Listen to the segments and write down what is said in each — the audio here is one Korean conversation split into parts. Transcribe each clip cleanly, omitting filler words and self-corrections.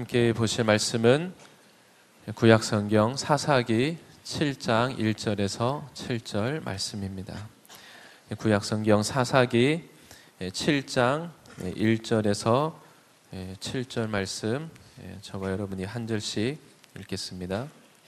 함께 보실 말씀은 구약성경 사사기 7장 1절에서 7절 말씀입니다. 구약성경 사사기 7장 1절에서 7절 말씀, 저와 여러분이 한 절씩 읽겠습니다.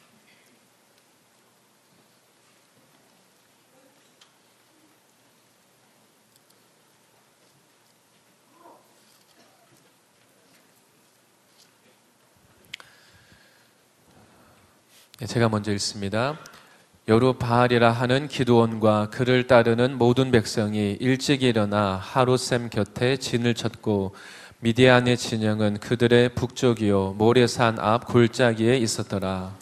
제가 먼저 읽습니다. 여루바알이라 하는 기드온과 그를 따르는 모든 백성이 일찍 일어나 하룻샘 곁에 진을 쳤고 미디안의 진영은 그들의 북쪽이요 모레산 앞 골짜기에 있었더라.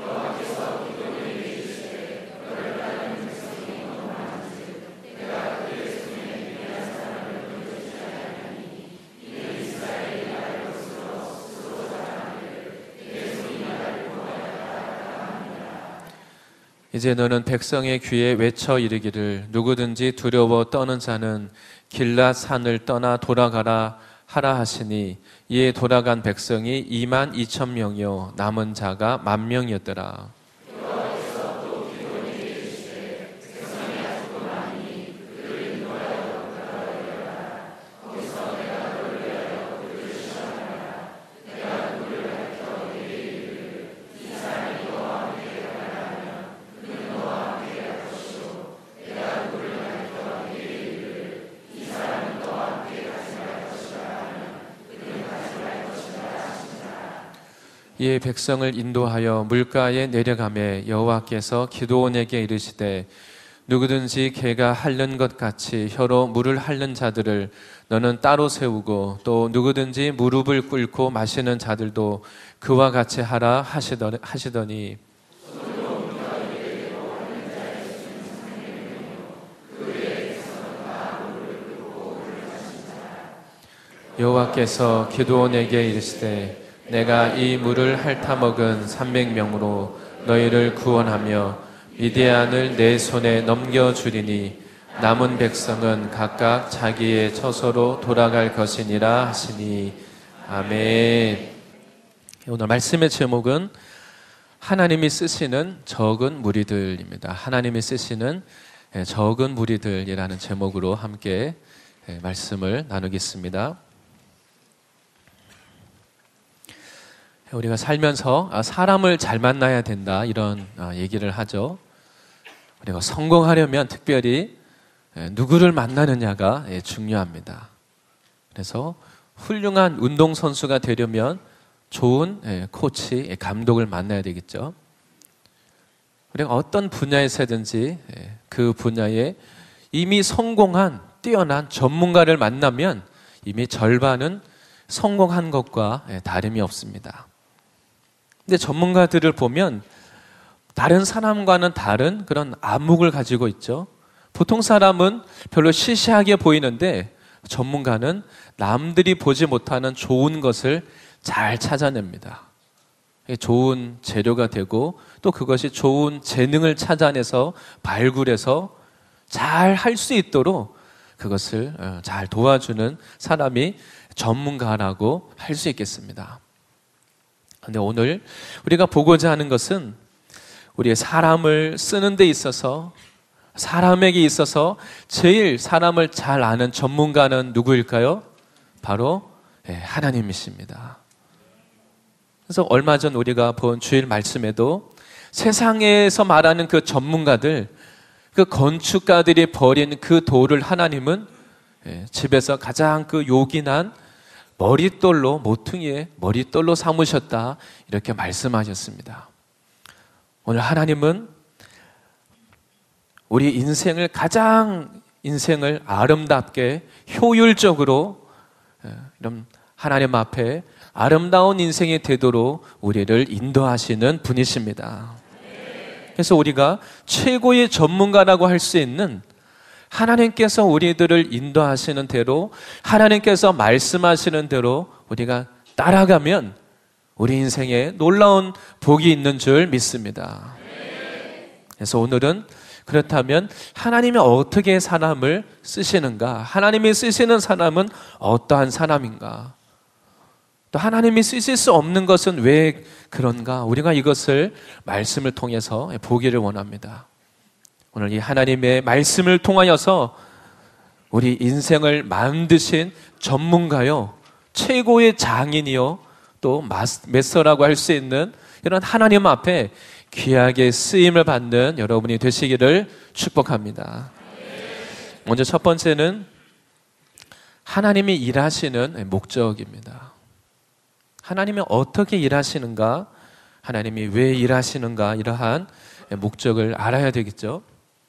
이제 너는 백성의 귀에 외쳐 이르기를 누구든지 두려워 떠는 자는 길랏 산을 떠나 돌아가라 하라 하시니 이에 돌아간 백성이 22,000명이요 남은 자가 10,000명이었더라. 이에 백성을 인도하여 물가에 내려가매 여호와께서 기드온에게 이르시되 누구든지 개가 핥는 것 같이 혀로 물을 핥는 자들을 너는 따로 세우고 또 누구든지 무릎을 꿇고 마시는 자들도 그와 같이 하라 하시더니 여호와께서 기드온에게 이르시되 내가 이 물을 핥아먹은 300명으로 너희를 구원하며 미디안을 내 손에 넘겨주리니 남은 백성은 각각 자기의 처소로 돌아갈 것이니라 하시니 아멘. 오늘 말씀의 제목은 하나님이 쓰시는 적은 무리들입니다. 하나님이 쓰시는 적은 무리들이라는 제목으로 함께 말씀을 나누겠습니다. 우리가 살면서 사람을 잘 만나야 된다 이런 얘기를 하죠. 우리가 성공하려면 특별히 누구를 만나느냐가 중요합니다. 그래서 훌륭한 운동선수가 되려면 좋은 코치, 감독을 만나야 되겠죠. 우리가 어떤 분야에서든지 그 분야에 이미 성공한 뛰어난 전문가를 만나면 이미 절반은 성공한 것과 다름이 없습니다. 근데 전문가들을 보면 다른 사람과는 다른 그런 안목을 가지고 있죠. 보통 사람은 별로 시시하게 보이는데 전문가는 남들이 보지 못하는 좋은 것을 잘 찾아냅니다. 좋은 재료가 되고 또 그것이 좋은 재능을 찾아내서 발굴해서 잘 할 수 있도록 그것을 잘 도와주는 사람이 전문가라고 할 수 있겠습니다. 그런데 오늘 우리가 보고자 하는 것은 우리의 사람을 쓰는 데 있어서 사람에게 있어서 제일 사람을 잘 아는 전문가는 누구일까요? 바로 하나님이십니다. 그래서 얼마 전 우리가 본 주일 말씀에도 세상에서 말하는 그 전문가들, 그 건축가들이 버린 그 돌을 하나님은 집에서 가장 그 요긴한 머릿돌로, 모퉁이의 머릿돌로 삼으셨다 이렇게 말씀하셨습니다. 오늘 하나님은 우리 인생을 가장 인생을 아름답게 효율적으로 이런 하나님 앞에 아름다운 인생이 되도록 우리를 인도하시는 분이십니다. 그래서 우리가 최고의 전문가라고 할 수 있는 하나님께서 우리들을 인도하시는 대로 하나님께서 말씀하시는 대로 우리가 따라가면 우리 인생에 놀라운 복이 있는 줄 믿습니다. 그래서 오늘은 그렇다면 하나님이 어떻게 사람을 쓰시는가? 하나님이 쓰시는 사람은 어떠한 사람인가? 또 하나님이 쓰실 수 없는 것은 왜 그런가? 우리가 이것을 말씀을 통해서 보기를 원합니다. 오늘 이 하나님의 말씀을 통하여서 우리 인생을 만드신 전문가요, 최고의 장인이요, 또 메서라고 할 수 있는 이런 하나님 앞에 귀하게 쓰임을 받는 여러분이 되시기를 축복합니다. 먼저 첫 번째는 하나님이 일하시는 목적입니다. 하나님이 어떻게 일하시는가, 하나님이 왜 일하시는가, 이러한 목적을 알아야 되겠죠.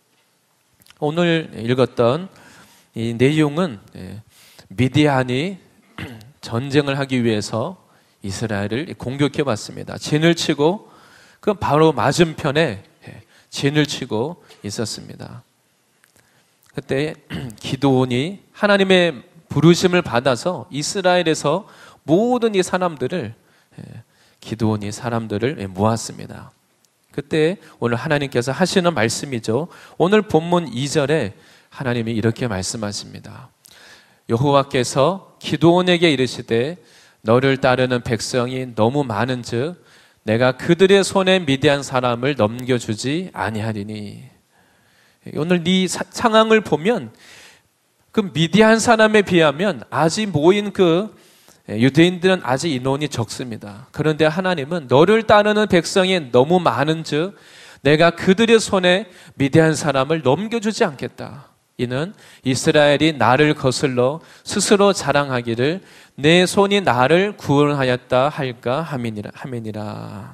오늘 읽었던 이 내용은 미디안이 전쟁을 하기 위해서 이스라엘을 공격해 왔습니다. 진을 치고 그 바로 맞은편에 진을 치고 있었습니다. 그때 기드온이 하나님의 부르심을 받아서 이스라엘에서 모든 이 사람들을, 기드온이 사람들을 모았습니다. 그때 오늘 하나님께서 하시는 말씀이죠. 오늘 본문 2절에 하나님이 이렇게 말씀하십니다. 여호와께서 기드온에게 이르시되 너를 따르는 백성이 너무 많은즉 내가 그들의 손에 미디안 사람을 넘겨주지 아니하리니. 오늘 이 상황을 보면 그 미디안 사람에 비하면 아직 모인 그 유대인들은 아직 인원이 적습니다. 그런데 하나님은 너를 따르는 백성이 너무 많은즉 내가 그들의 손에 미디안 사람을 넘겨주지 않겠다. 이는 이스라엘이 나를 거슬러 스스로 자랑하기를 내 손이 나를 구원하였다 할까 함이니라.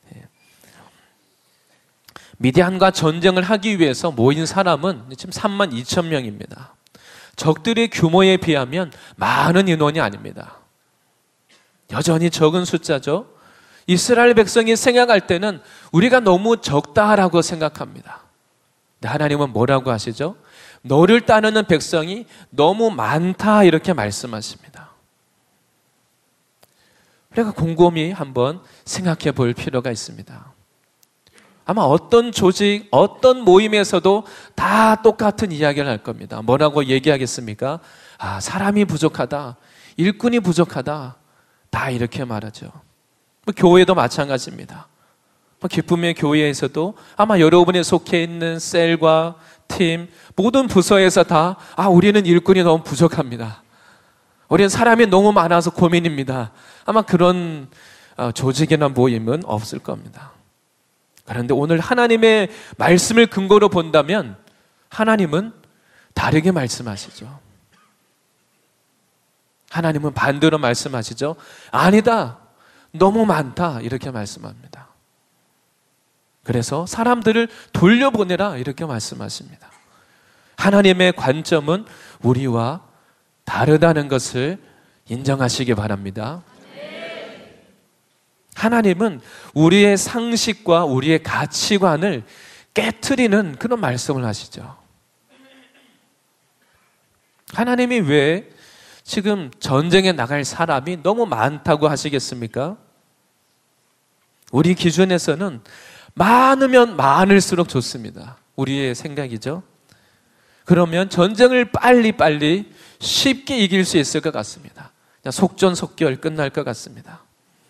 미디안과 전쟁을 하기 위해서 모인 사람은 지금 32,000명입니다. 적들의 규모에 비하면 많은 인원이 아닙니다. 여전히 적은 숫자죠. 이스라엘 백성이 생각할 때는 우리가 너무 적다라고 생각합니다. 근데 하나님은 뭐라고 하시죠? 너를 따르는 백성이 너무 많다, 이렇게 말씀하십니다. 우리가 곰곰이 한번 생각해 볼 필요가 있습니다. 아마 어떤 조직, 어떤 모임에서도 다 똑같은 이야기를 할 겁니다. 뭐라고 얘기하겠습니까? 아, 사람이 부족하다, 일꾼이 부족하다, 다 이렇게 말하죠. 교회도 마찬가지입니다. 기쁨의 교회에서도 아마 여러분이 속해 있는 셀과 팀, 모든 부서에서 다 우리는 일꾼이 너무 부족합니다. 우리는 사람이 너무 많아서 고민입니다. 아마 그런 조직이나 모임은 없을 겁니다. 그런데 오늘 하나님의 말씀을 근거로 본다면 하나님은 다르게 말씀하시죠. 하나님은 반대로 말씀하시죠. 아니다, 너무 많다, 이렇게 말씀합니다. 그래서 사람들을 돌려보내라, 이렇게 말씀하십니다. 하나님의 관점은 우리와 다르다는 것을 인정하시기 바랍니다. 하나님은 우리의 상식과 우리의 가치관을 깨트리는 그런 말씀을 하시죠. 하나님이 왜 지금 전쟁에 나갈 사람이 너무 많다고 하시겠습니까? 우리 기준에서는 많으면 많을수록 좋습니다. 우리의 생각이죠. 그러면 전쟁을 빨리 쉽게 이길 수 있을 것 같습니다. 그냥 속전속결 끝날 것 같습니다.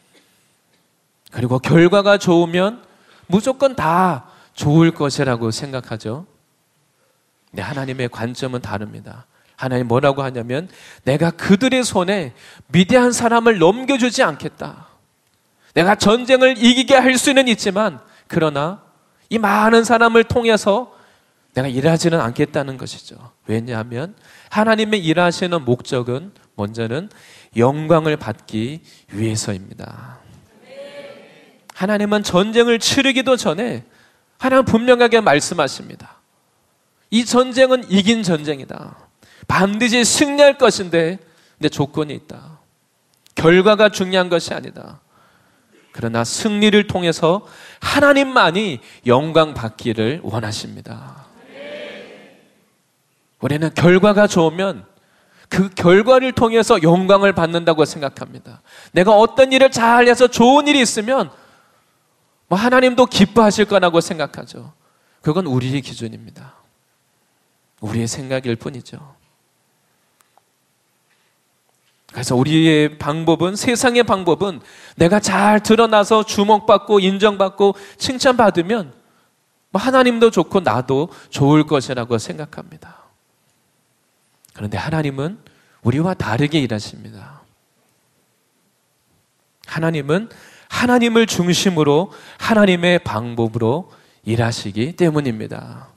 그리고 결과가 좋으면 무조건 다 좋을 것이라고 생각하죠. 근데 하나님의 관점은 다릅니다. 하나님 뭐라고 하냐면 내가 그들의 손에 미디안 사람을 넘겨주지 않겠다. 내가 전쟁을 이기게 할 수는 있지만 그러나 이 많은 사람을 통해서 내가 일하지는 않겠다는 것이죠. 왜냐하면 하나님의 일하시는 목적은 먼저는 영광을 받기 위해서입니다. 하나님은 전쟁을 치르기도 전에 하나님은 분명하게 말씀하십니다. 이 전쟁은 이긴 전쟁이다. 반드시 승리할 것인데 근데 조건이 있다. 결과가 중요한 것이 아니다. 그러나 승리를 통해서 하나님만이 영광 받기를 원하십니다. 우리는 결과가 좋으면 그 결과를 통해서 영광을 받는다고 생각합니다. 내가 어떤 일을 잘해서 좋은 일이 있으면 하나님도 기뻐하실 거라고 생각하죠. 그건 우리의 기준입니다. 우리의 생각일 뿐이죠. 그래서 우리의 방법은, 세상의 방법은 내가 잘 드러나서 주목받고 인정받고 칭찬받으면 하나님도 좋고 나도 좋을 것이라고 생각합니다. 그런데 하나님은 우리와 다르게 일하십니다. 하나님은 하나님을 중심으로 하나님의 방법으로 일하시기 때문입니다.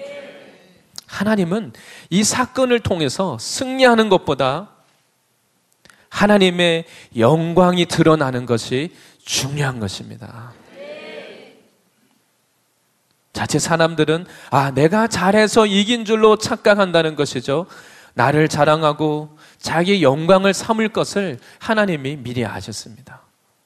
하나님은 이 사건을 통해서 승리하는 것보다 하나님의 영광이 드러나는 것이 중요한 것입니다. 자칫 사람들은 내가 잘해서 이긴 줄로 착각한다는 것이죠. 나를 자랑하고 자기 영광을 삼을 것을 하나님이 미리 아셨습니다.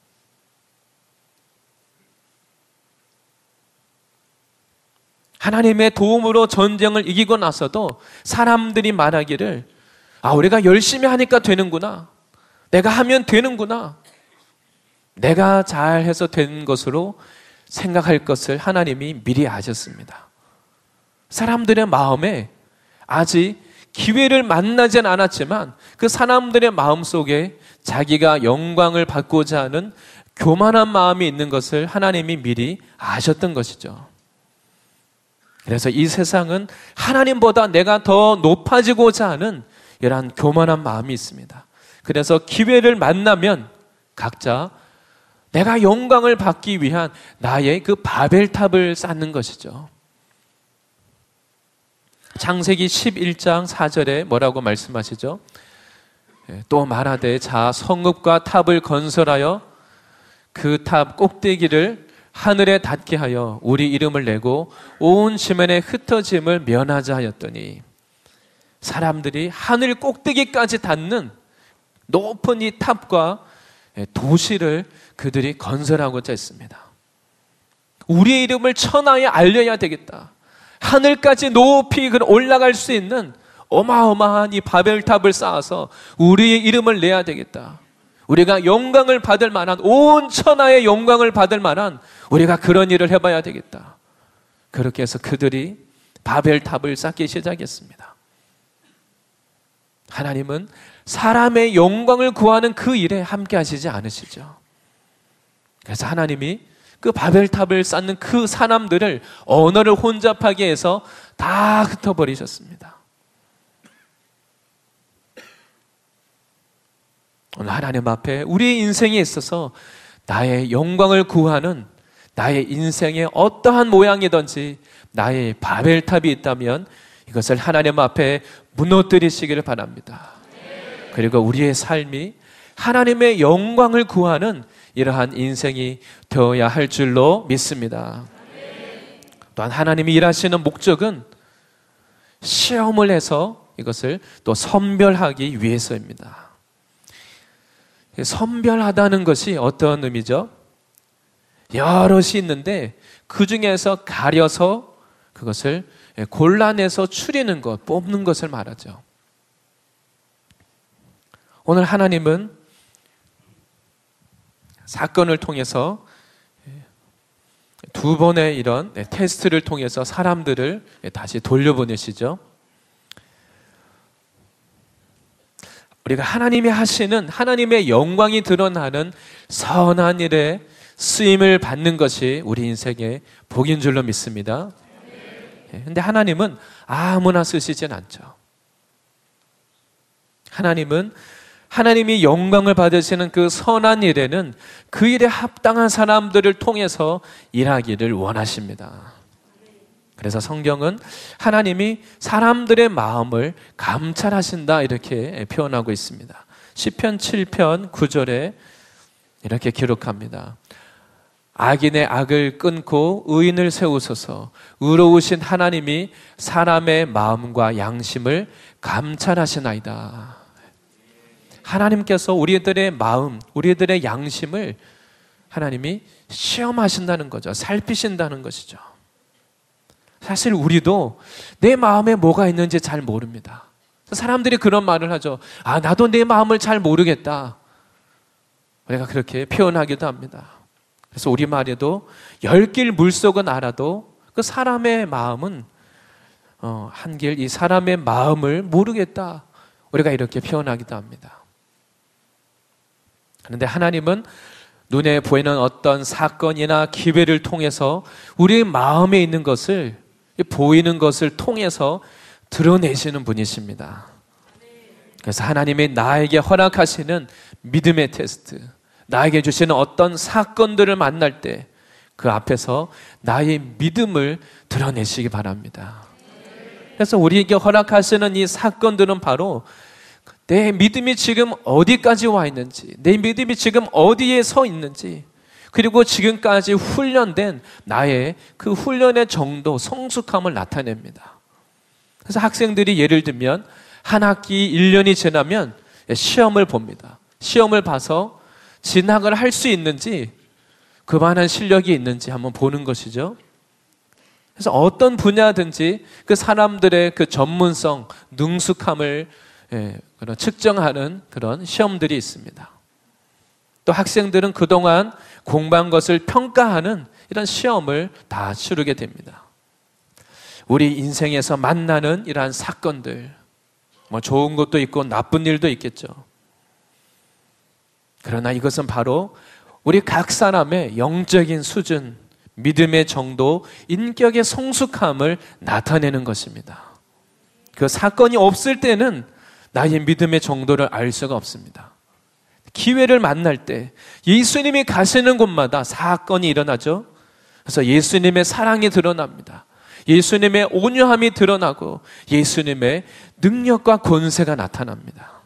하나님의 도움으로 전쟁을 이기고 나서도 사람들이 말하기를 우리가 열심히 하니까 되는구나. 내가 하면 되는구나. 내가 잘해서 된 것으로 생각할 것을 하나님이 미리 아셨습니다. 사람들의 마음에 아직 기회를 만나진 않았지만 그 사람들의 마음속에 자기가 영광을 받고자 하는 교만한 마음이 있는 것을 하나님이 미리 아셨던 것이죠. 그래서 이 세상은 하나님보다 내가 더 높아지고자 하는 이러한 교만한 마음이 있습니다. 그래서 기회를 만나면 각자 내가 영광을 받기 위한 나의 그 바벨탑을 쌓는 것이죠. 창세기 11장 4절에 뭐라고 말씀하시죠? 또 말하되 자 성읍과 탑을 건설하여 그 탑 꼭대기를 하늘에 닿게 하여 우리 이름을 내고 온 지면에 흩어짐을 면하자 하였더니 사람들이 하늘 꼭대기까지 닿는 높은 이 탑과 도시를 그들이 건설하고자 했습니다. 우리의 이름을 천하에 알려야 되겠다. 하늘까지 높이 올라갈 수 있는 어마어마한 이 바벨탑을 쌓아서 우리의 이름을 내야 되겠다. 우리가 영광을 받을 만한, 온 천하의 영광을 받을 만한 우리가 그런 일을 해봐야 되겠다. 그렇게 해서 그들이 바벨탑을 쌓기 시작했습니다. 하나님은 사람의 영광을 구하는 그 일에 함께 하시지 않으시죠. 그래서 하나님이 그 바벨탑을 쌓는 그 사람들을 언어를 혼잡하게 해서 다 흩어버리셨습니다. 오늘 하나님 앞에 우리의 인생에 있어서 나의 영광을 구하는 나의 인생의 어떠한 모양이든지 나의 바벨탑이 있다면 이것을 하나님 앞에 무너뜨리시기를 바랍니다. 그리고 우리의 삶이 하나님의 영광을 구하는 이러한 인생이 되어야 할 줄로 믿습니다. 또한 하나님이 일하시는 목적은 시험을 해서 이것을 또 선별하기 위해서입니다. 선별하다는 것이 어떤 의미죠? 여럿이 있는데 그 중에서 가려서 그것을 골라내서 추리는 것, 뽑는 것을 말하죠. 오늘 하나님은 사건을 통해서 두 번의 이런 테스트를 통해서 사람들을 다시 돌려보내시죠. 우리가 하나님이 하시는 하나님의 영광이 드러나는 선한 일에 쓰임을 받는 것이 우리 인생의 복인 줄로 믿습니다. 그런데 하나님은 아무나 쓰시진 않죠. 하나님은 하나님이 영광을 받으시는 그 선한 일에는 그 일에 합당한 사람들을 통해서 일하기를 원하십니다. 그래서 성경은 하나님이 사람들의 마음을 감찰하신다 이렇게 표현하고 있습니다. 시편 7편 9절에 이렇게 기록합니다. 악인의 악을 끊고 의인을 세우소서. 의로우신 하나님이 사람의 마음과 양심을 감찰하시나이다. 하나님께서 우리들의 마음, 우리들의 양심을 하나님이 시험하신다는 거죠. 살피신다는 것이죠. 사실 우리도 내 마음에 뭐가 있는지 잘 모릅니다. 사람들이 그런 말을 하죠. 나도 내 마음을 잘 모르겠다. 우리가 그렇게 표현하기도 합니다. 그래서 우리말에도 열길 물속은 알아도 그 사람의 마음은 한길 이 사람의 마음을 모르겠다. 우리가 이렇게 표현하기도 합니다. 그런데 하나님은 눈에 보이는 어떤 사건이나 기회를 통해서 우리의 마음에 있는 것을, 보이는 것을 통해서 드러내시는 분이십니다. 그래서 하나님이 나에게 허락하시는 믿음의 테스트, 나에게 주시는 어떤 사건들을 만날 때 그 앞에서 나의 믿음을 드러내시기 바랍니다. 그래서 우리에게 허락하시는 이 사건들은 바로 내 믿음이 지금 어디까지 와 있는지, 내 믿음이 지금 어디에 서 있는지, 그리고 지금까지 훈련된 나의 그 훈련의 정도, 성숙함을 나타냅니다. 그래서 학생들이 예를 들면 한 학기 1년이 지나면 시험을 봅니다. 시험을 봐서 진학을 할 수 있는지, 그만한 실력이 있는지 한번 보는 것이죠. 그래서 어떤 분야든지 그 사람들의 그 전문성, 능숙함을 그런 측정하는 그런 시험들이 있습니다. 또 학생들은 그동안 공부한 것을 평가하는 이런 시험을 다 치르게 됩니다. 우리 인생에서 만나는 이러한 사건들, 뭐 좋은 것도 있고 나쁜 일도 있겠죠. 그러나 이것은 바로 우리 각 사람의 영적인 수준, 믿음의 정도, 인격의 성숙함을 나타내는 것입니다. 그 사건이 없을 때는 나의 믿음의 정도를 알 수가 없습니다. 기회를 만날 때 예수님이 가시는 곳마다 사건이 일어나죠. 그래서 예수님의 사랑이 드러납니다. 예수님의 온유함이 드러나고 예수님의 능력과 권세가 나타납니다.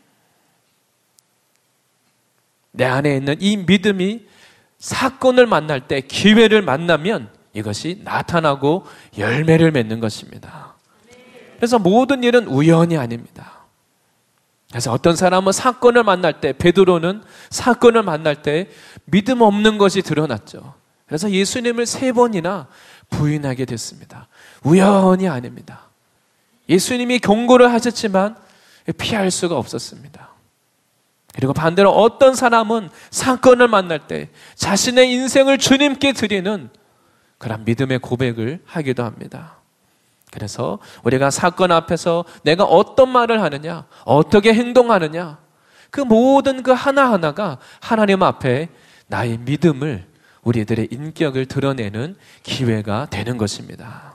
내 안에 있는 이 믿음이 사건을 만날 때, 기회를 만나면 이것이 나타나고 열매를 맺는 것입니다. 그래서 모든 일은 우연이 아닙니다. 그래서 어떤 사람은 사건을 만날 때, 베드로는 사건을 만날 때 믿음 없는 것이 드러났죠. 그래서 예수님을 3번이나 부인하게 됐습니다. 우연이 아닙니다. 예수님이 경고를 하셨지만 피할 수가 없었습니다. 그리고 반대로 어떤 사람은 사건을 만날 때 자신의 인생을 주님께 드리는 그런 믿음의 고백을 하기도 합니다. 그래서 우리가 사건 앞에서 내가 어떤 말을 하느냐, 어떻게 행동하느냐, 그 모든 그 하나하나가 하나님 앞에 나의 믿음을, 우리들의 인격을 드러내는 기회가 되는 것입니다.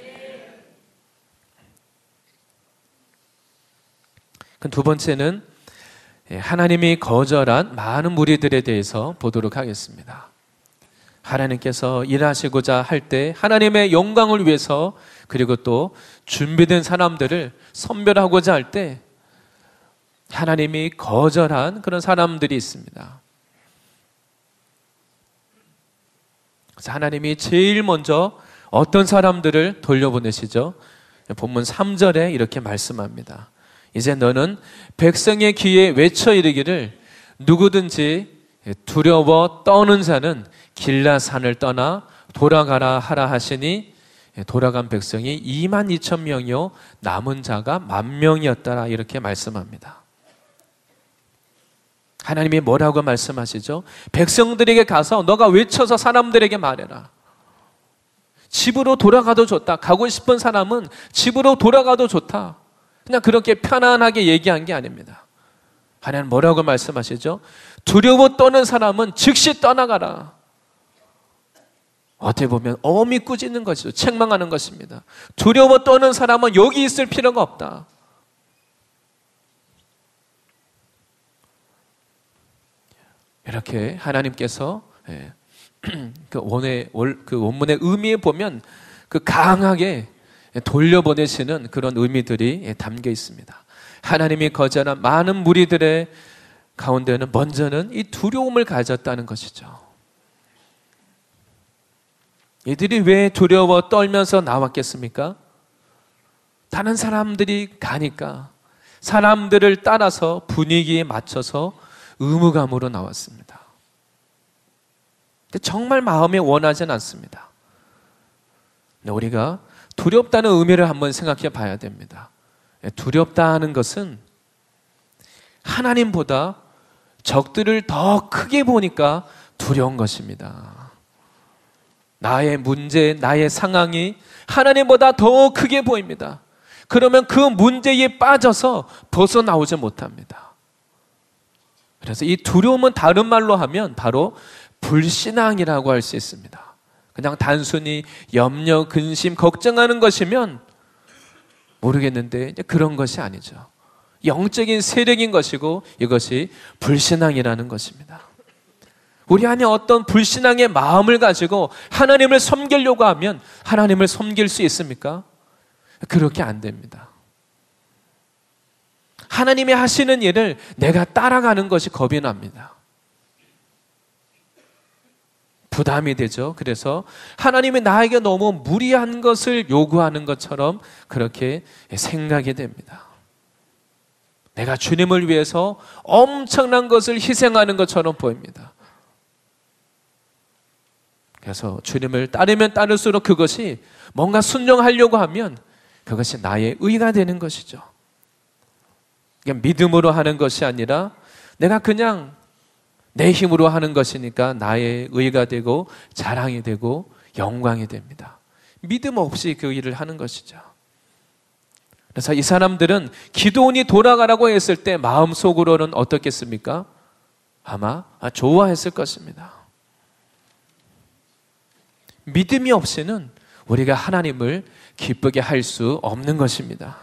그 두 번째는 하나님이 거절한 많은 무리들에 대해서 보도록 하겠습니다. 하나님께서 일하시고자 할 때 하나님의 영광을 위해서, 그리고 또 준비된 사람들을 선별하고자 할 때 하나님이 거절한 그런 사람들이 있습니다. 그래서 하나님이 제일 먼저 어떤 사람들을 돌려보내시죠? 본문 3절에 이렇게 말씀합니다. 이제 너는 백성의 귀에 외쳐 이르기를 누구든지 두려워 떠는 자는 길라산을 떠나 돌아가라 하라 하시니 돌아간 백성이 22,000명이요 남은 자가 10,000명이었더라 이렇게 말씀합니다. 하나님이 뭐라고 말씀하시죠? 백성들에게 가서 너가 외쳐서 사람들에게 말해라. 집으로 돌아가도 좋다. 가고 싶은 사람은 집으로 돌아가도 좋다. 그냥 그렇게 편안하게 얘기한 게 아닙니다. 하나님 뭐라고 말씀하시죠? 두려워 떠는 사람은 즉시 떠나가라. 어떻게 보면 어미 꾸짖는 것이죠. 책망하는 것입니다. 두려워 떠는 사람은 여기 있을 필요가 없다. 이렇게 하나님께서 그 원문의 의미에 보면 그 강하게 돌려보내시는 그런 의미들이 담겨 있습니다. 하나님이 거절한 많은 무리들의 가운데는 먼저는 이 두려움을 가졌다는 것이죠. 이들이 왜 두려워 떨면서 나왔겠습니까? 다른 사람들이 가니까 사람들을 따라서 분위기에 맞춰서 의무감으로 나왔습니다. 정말 마음에 원하진 않습니다. 우리가 두렵다는 의미를 한번 생각해 봐야 됩니다. 두렵다는 것은 하나님보다 적들을 더 크게 보니까 두려운 것입니다. 나의 문제, 나의 상황이 하나님보다 더 크게 보입니다. 그러면 그 문제에 빠져서 벗어나오지 못합니다. 그래서 이 두려움은 다른 말로 하면 바로 불신앙이라고 할 수 있습니다. 그냥 단순히 염려, 근심, 걱정하는 것이면 모르겠는데 이제 그런 것이 아니죠. 영적인 세력인 것이고 이것이 불신앙이라는 것입니다. 우리 안에 어떤 불신앙의 마음을 가지고 하나님을 섬기려고 하면 하나님을 섬길 수 있습니까? 그렇게 안 됩니다. 하나님이 하시는 일을 내가 따라가는 것이 겁이 납니다. 부담이 되죠. 그래서 하나님이 나에게 너무 무리한 것을 요구하는 것처럼 그렇게 생각이 됩니다. 내가 주님을 위해서 엄청난 것을 희생하는 것처럼 보입니다. 그래서 주님을 따르면 따를수록 그것이 뭔가 순종하려고 하면 그것이 나의 의가 되는 것이죠. 그냥 믿음으로 하는 것이 아니라 내가 그냥 내 힘으로 하는 것이니까 나의 의가 되고 자랑이 되고 영광이 됩니다. 믿음 없이 그 일을 하는 것이죠. 그래서 이 사람들은 기드온이 돌아가라고 했을 때 마음속으로는 어떻겠습니까? 아마 좋아했을 것입니다. 믿음이 없이는 우리가 하나님을 기쁘게 할 수 없는 것입니다.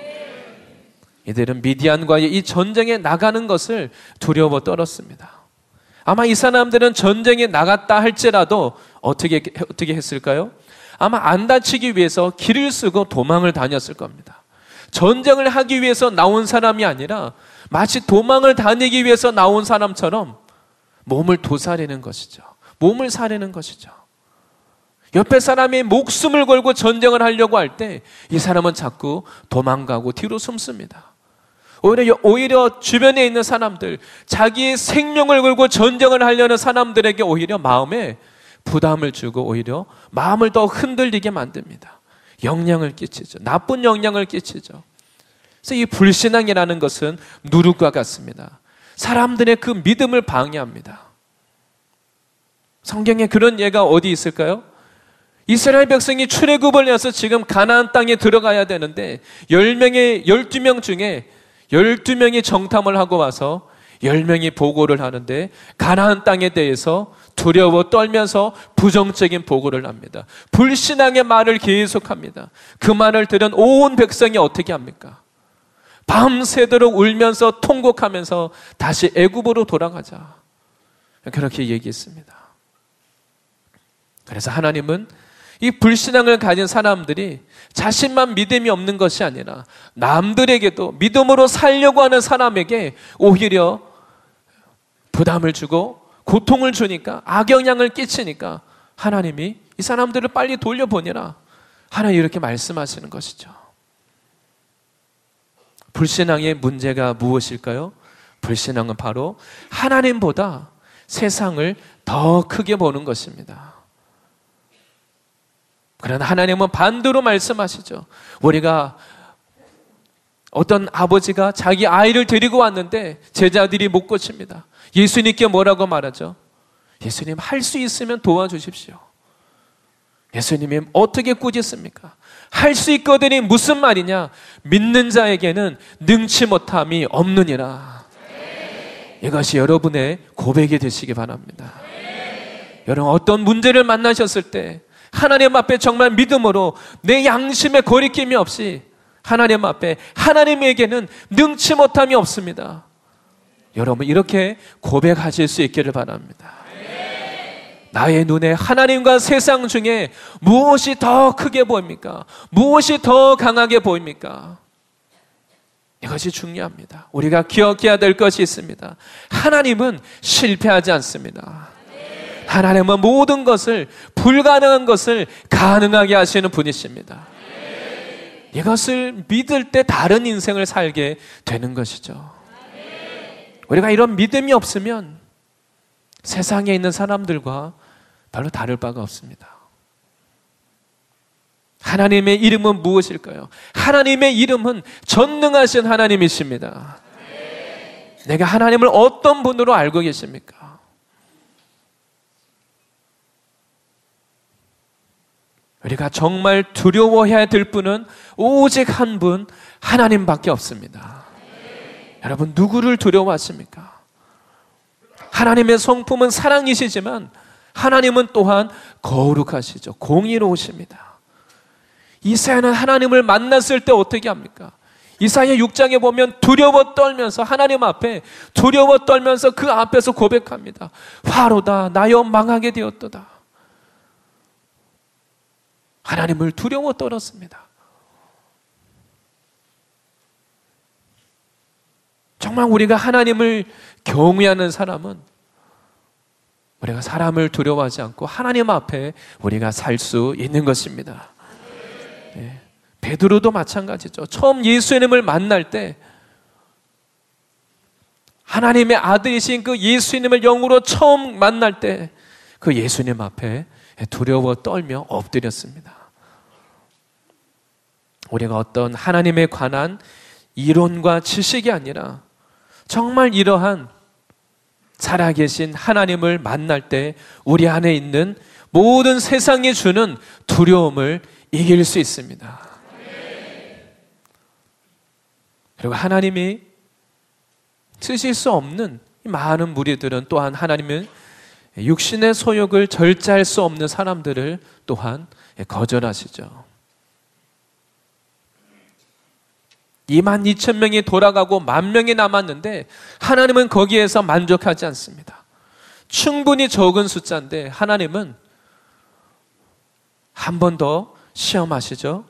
이들은 미디안과의 이 전쟁에 나가는 것을 두려워 떨었습니다. 아마 이 사람들은 전쟁에 나갔다 할지라도 어떻게 했을까요? 아마 안 다치기 위해서 길을 쓰고 도망을 다녔을 겁니다. 전쟁을 하기 위해서 나온 사람이 아니라 마치 도망을 다니기 위해서 나온 사람처럼 몸을 도사리는 것이죠. 몸을 사리는 것이죠. 옆에 사람이 목숨을 걸고 전쟁을 하려고 할 때 이 사람은 자꾸 도망가고 뒤로 숨습니다. 오히려 주변에 있는 사람들, 자기의 생명을 걸고 전쟁을 하려는 사람들에게 오히려 마음에 부담을 주고 오히려 마음을 더 흔들리게 만듭니다. 영향을 끼치죠. 나쁜 영향을 끼치죠. 그래서 이 불신앙이라는 것은 누룩과 같습니다. 사람들의 그 믿음을 방해합니다. 성경에 그런 예가 어디 있을까요? 이스라엘 백성이 출애굽을 해서 지금 가나안 땅에 들어가야 되는데 12명 중에 12명이 정탐을 하고 와서 10명이 보고를 하는데 가나안 땅에 대해서 두려워 떨면서 부정적인 보고를 합니다. 불신앙의 말을 계속합니다. 그 말을 들은 온 백성이 어떻게 합니까? 밤새도록 울면서 통곡하면서 다시 애굽으로 돌아가자. 그렇게 얘기했습니다. 그래서 하나님은 이 불신앙을 가진 사람들이 자신만 믿음이 없는 것이 아니라 남들에게도 믿음으로 살려고 하는 사람에게 오히려 부담을 주고 고통을 주니까 악영향을 끼치니까 하나님이 이 사람들을 빨리 돌려보내라. 하나님 이렇게 말씀하시는 것이죠. 불신앙의 문제가 무엇일까요? 불신앙은 바로 하나님보다 세상을 더 크게 보는 것입니다. 그러나 하나님은 반대로 말씀하시죠. 우리가 어떤 아버지가 자기 아이를 데리고 왔는데 제자들이 못 고칩니다. 예수님께 뭐라고 말하죠? 예수님 할 수 있으면 도와주십시오. 예수님이 어떻게 꾸짖습니까? 할 수 있거든이 무슨 말이냐? 믿는 자에게는 능치 못함이 없느니라. 이것이 여러분의 고백이 되시기 바랍니다. 여러분 어떤 문제를 만나셨을 때 하나님 앞에 정말 믿음으로 내 양심에 거리낌이 없이 하나님 앞에 하나님에게는 능치 못함이 없습니다. 여러분 이렇게 고백하실 수 있기를 바랍니다. 나의 눈에 하나님과 세상 중에 무엇이 더 크게 보입니까? 무엇이 더 강하게 보입니까? 이것이 중요합니다. 우리가 기억해야 될 것이 있습니다. 하나님은 실패하지 않습니다. 하나님은 모든 것을, 불가능한 것을 가능하게 하시는 분이십니다. 이것을 믿을 때 다른 인생을 살게 되는 것이죠. 우리가 이런 믿음이 없으면 세상에 있는 사람들과 별로 다를 바가 없습니다. 하나님의 이름은 무엇일까요? 하나님의 이름은 전능하신 하나님이십니다. 내가 하나님을 어떤 분으로 알고 계십니까? 우리가 정말 두려워해야 될 분은 오직 한 분, 하나님밖에 없습니다. 여러분 누구를 두려워하십니까? 하나님의 성품은 사랑이시지만 하나님은 또한 거룩하시죠. 공의로우십니다. 이사야는 하나님을 만났을 때 어떻게 합니까? 이사야 6장에 보면 두려워 떨면서 하나님 앞에 두려워 떨면서 그 앞에서 고백합니다. 화로다 나여 망하게 되었도다. 하나님을 두려워 떨었습니다. 정말 우리가 하나님을 경외하는 사람은 우리가 사람을 두려워하지 않고 하나님 앞에 우리가 살 수 있는 것입니다. 네. 베드로도 마찬가지죠. 처음 예수님을 만날 때 하나님의 아들이신 그 예수님을 영으로 처음 만날 때 그 예수님 앞에 두려워 떨며 엎드렸습니다. 우리가 어떤 하나님에 관한 이론과 지식이 아니라 정말 이러한 살아계신 하나님을 만날 때 우리 안에 있는 모든 세상이 주는 두려움을 이길 수 있습니다. 그리고 하나님이 쓰실 수 없는 많은 무리들은 또한 하나님은 육신의 소욕을 절제할 수 없는 사람들을 또한 거절하시죠. 22,000명이 돌아가고 10,000명이 남았는데 하나님은 거기에서 만족하지 않습니다. 충분히 적은 숫자인데 하나님은 한 번 더 시험하시죠.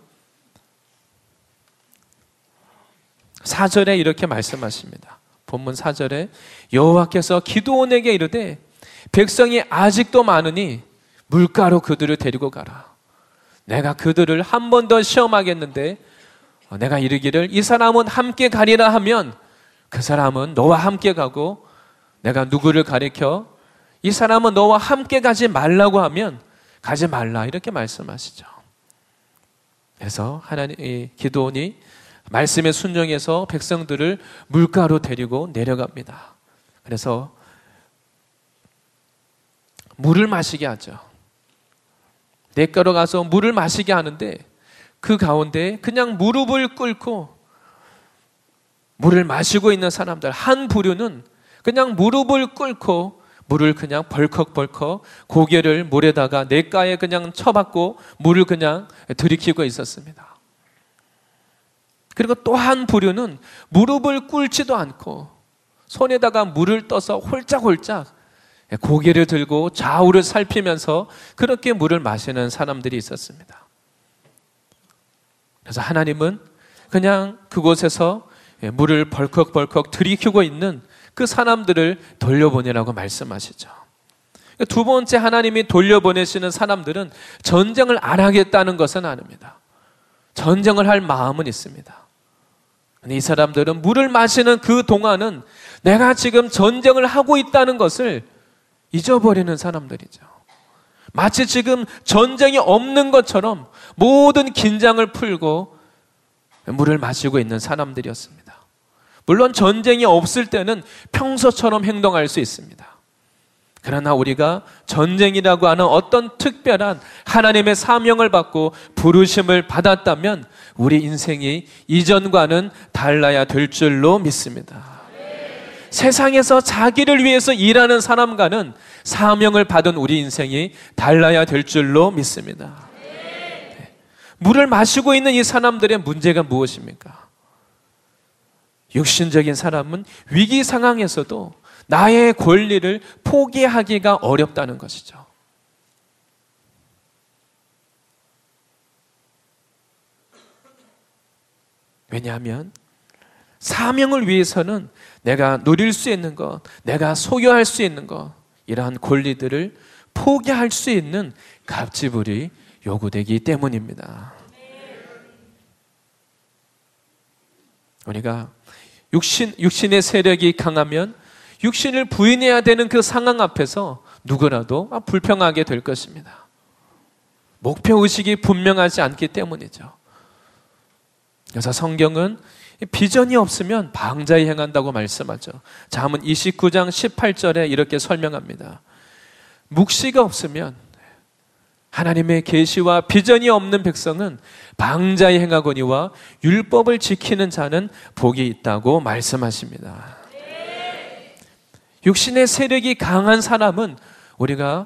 4절에 이렇게 말씀하십니다. 본문 4절에 여호와께서 기드온에게 이르되 백성이 아직도 많으니 물가로 그들을 데리고 가라. 내가 그들을 한 번 더 시험하겠는데 내가 이르기를 이 사람은 함께 가리라 하면 그 사람은 너와 함께 가고 내가 누구를 가리켜 이 사람은 너와 함께 가지 말라고 하면 가지 말라 이렇게 말씀하시죠. 그래서 하나님 기드온이 말씀에 순종해서 백성들을 물가로 데리고 내려갑니다. 그래서 물을 마시게 하죠. 냇가로 가서 물을 마시게 하는데 그 가운데 그냥 무릎을 꿇고 물을 마시고 있는 사람들 한 부류는 그냥 무릎을 꿇고 물을 그냥 벌컥벌컥 고개를 물에다가 냇가에 그냥 쳐박고 물을 그냥 들이키고 있었습니다. 그리고 또 한 부류는 무릎을 꿇지도 않고 손에다가 물을 떠서 홀짝홀짝 고개를 들고 좌우를 살피면서 그렇게 물을 마시는 사람들이 있었습니다. 그래서 하나님은 그냥 그곳에서 물을 벌컥벌컥 들이키고 있는 그 사람들을 돌려보내라고 말씀하시죠. 두 번째 하나님이 돌려보내시는 사람들은 전쟁을 안 하겠다는 것은 아닙니다. 전쟁을 할 마음은 있습니다. 이 사람들은 물을 마시는 그 동안은 내가 지금 전쟁을 하고 있다는 것을 잊어버리는 사람들이죠. 마치 지금 전쟁이 없는 것처럼 모든 긴장을 풀고 물을 마시고 있는 사람들이었습니다. 물론 전쟁이 없을 때는 평소처럼 행동할 수 있습니다. 그러나 우리가 전쟁이라고 하는 어떤 특별한 하나님의 사명을 받고 부르심을 받았다면 우리 인생이 이전과는 달라야 될 줄로 믿습니다. 세상에서 자기를 위해서 일하는 사람과는 사명을 받은 우리 인생이 달라야 될 줄로 믿습니다. 물을 마시고 있는 이 사람들의 문제가 무엇입니까? 육신적인 사람은 위기 상황에서도 나의 권리를 포기하기가 어렵다는 것이죠. 왜냐하면 사명을 위해서는 내가 누릴 수 있는 것, 내가 소유할 수 있는 것, 이러한 권리들을 포기할 수 있는 갑지불이 요구되기 때문입니다. 우리가 육신의 세력이 강하면 육신을 부인해야 되는 그 상황 앞에서 누구라도 불평하게 될 것입니다. 목표의식이 분명하지 않기 때문이죠. 그래서 성경은 비전이 없으면 방자히 행한다고 말씀하죠. 잠언 29장 18절에 이렇게 설명합니다. 묵시가 없으면 하나님의 계시와 비전이 없는 백성은 방자히 행하거니와 율법을 지키는 자는 복이 있다고 말씀하십니다. 육신의 세력이 강한 사람은 우리가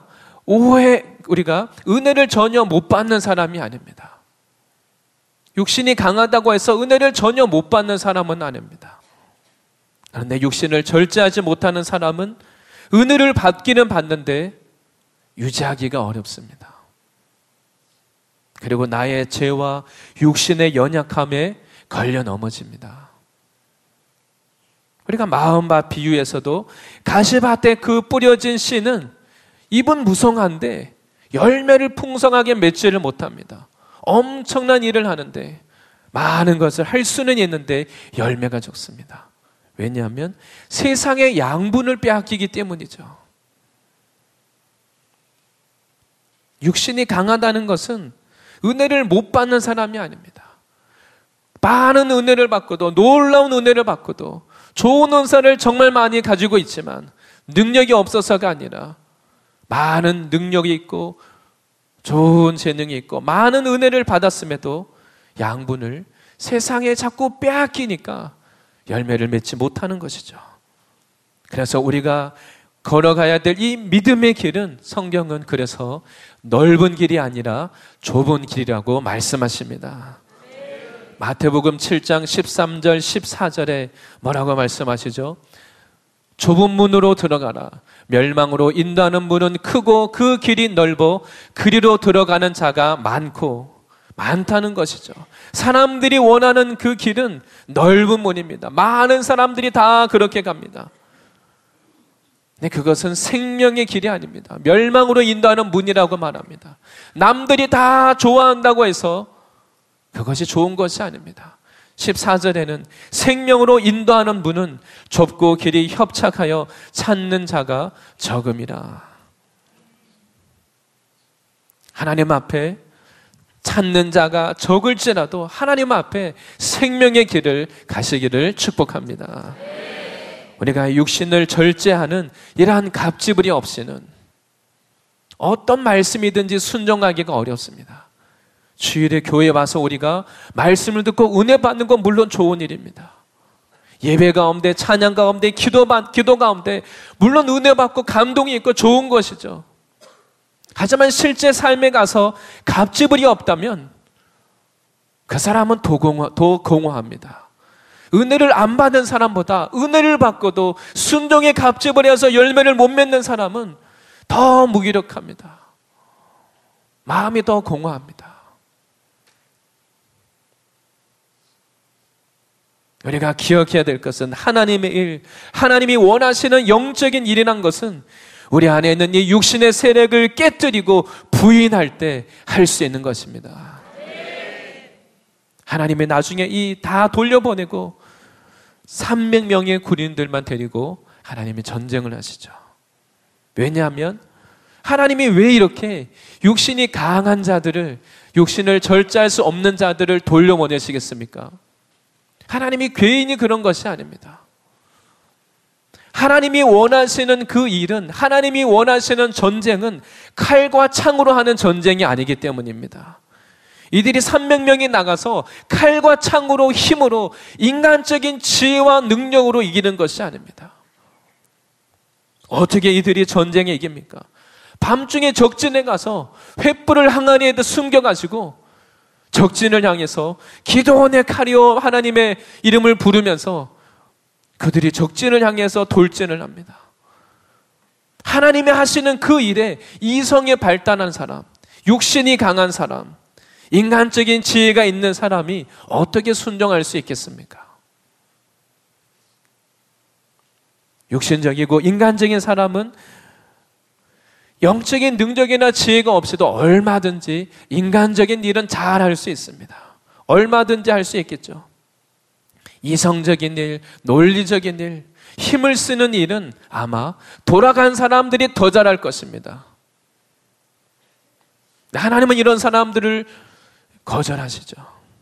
은혜를 전혀 못 받는 사람이 아닙니다. 육신이 강하다고 해서 은혜를 전혀 못 받는 사람은 아닙니다. 그런데 육신을 절제하지 못하는 사람은 은혜를 받기는 받는데 유지하기가 어렵습니다. 그리고 나의 죄와 육신의 연약함에 걸려 넘어집니다. 우리가 마음밭 비유에서도 가시밭에 그 뿌려진 씨는 잎은 무성한데 열매를 풍성하게 맺지를 못합니다. 엄청난 일을 하는데 많은 것을 할 수는 있는데 열매가 적습니다. 왜냐하면 세상의 양분을 빼앗기기 때문이죠. 육신이 강하다는 것은 은혜를 못 받는 사람이 아닙니다. 많은 은혜를 받고도, 놀라운 은혜를 받고도, 좋은 은사를 정말 많이 가지고 있지만 능력이 없어서가 아니라 많은 능력이 있고 좋은 재능이 있고 많은 은혜를 받았음에도 양분을 세상에 자꾸 빼앗기니까 열매를 맺지 못하는 것이죠. 그래서 우리가 걸어가야 될 이 믿음의 길은 성경은 그래서 넓은 길이 아니라 좁은 길이라고 말씀하십니다. 마태복음 7장 13절 14절에 뭐라고 말씀하시죠? 좁은 문으로 들어가라. 멸망으로 인도하는 문은 크고 그 길이 넓어 그리로 들어가는 자가 많다는 것이죠. 사람들이 원하는 그 길은 넓은 문입니다. 많은 사람들이 다 그렇게 갑니다. 근데 그것은 생명의 길이 아닙니다. 멸망으로 인도하는 문이라고 말합니다. 남들이 다 좋아한다고 해서 그것이 좋은 것이 아닙니다. 14절에는 생명으로 인도하는 문은 좁고 길이 협착하여 찾는 자가 적음이라. 하나님 앞에 찾는 자가 적을지라도 하나님 앞에 생명의 길을 가시기를 축복합니다. 우리가 육신을 절제하는 이러한 갑질이 없이는 어떤 말씀이든지 순종하기가 어렵습니다. 주일에 교회에 와서 우리가 말씀을 듣고 은혜 받는 건 물론 좋은 일입니다. 예배 가운데, 찬양 가운데, 기도 가운데 물론 은혜 받고 감동이 있고 좋은 것이죠. 하지만 실제 삶에 가서 갑질이 없다면 그 사람은 더 공허합니다. 은혜를 안 받은 사람보다 은혜를 받고도 순종의 갑질을 해서 열매를 못 맺는 사람은 더 무기력합니다. 마음이 더 공허합니다. 우리가 기억해야 될 것은 하나님의 일, 하나님이 원하시는 영적인 일이란 것은 우리 안에 있는 이 육신의 세력을 깨뜨리고 부인할 때 할 수 있는 것입니다. 하나님이 나중에 이 다 돌려보내고 300명의 군인들만 데리고 하나님이 전쟁을 하시죠. 왜냐하면 하나님이 왜 이렇게 육신이 강한 자들을, 육신을 절제할 수 없는 자들을 돌려보내시겠습니까? 하나님이 괜히 그런 것이 아닙니다. 하나님이 원하시는 그 일은, 하나님이 원하시는 전쟁은 칼과 창으로 하는 전쟁이 아니기 때문입니다. 이들이 300명이 나가서 칼과 창으로, 힘으로, 인간적인 지혜와 능력으로 이기는 것이 아닙니다. 어떻게 이들이 전쟁에 이깁니까? 밤중에 적진에 가서 횃불을 항아리에 숨겨가지고 적진을 향해서 기도원의 칼이요 하나님의 이름을 부르면서 그들이 적진을 향해서 돌진을 합니다. 하나님이 하시는 그 일에 이성에 발달한 사람, 육신이 강한 사람, 인간적인 지혜가 있는 사람이 어떻게 순종할 수 있겠습니까? 육신적이고 인간적인 사람은 영적인 능력이나 지혜가 없이도 얼마든지 인간적인 일은 잘 할 수 있습니다. 얼마든지 할 수 있겠죠. 이성적인 일, 논리적인 일, 힘을 쓰는 일은 아마 돌아간 사람들이 더 잘할 것입니다. 하나님은 이런 사람들을 거절하시죠.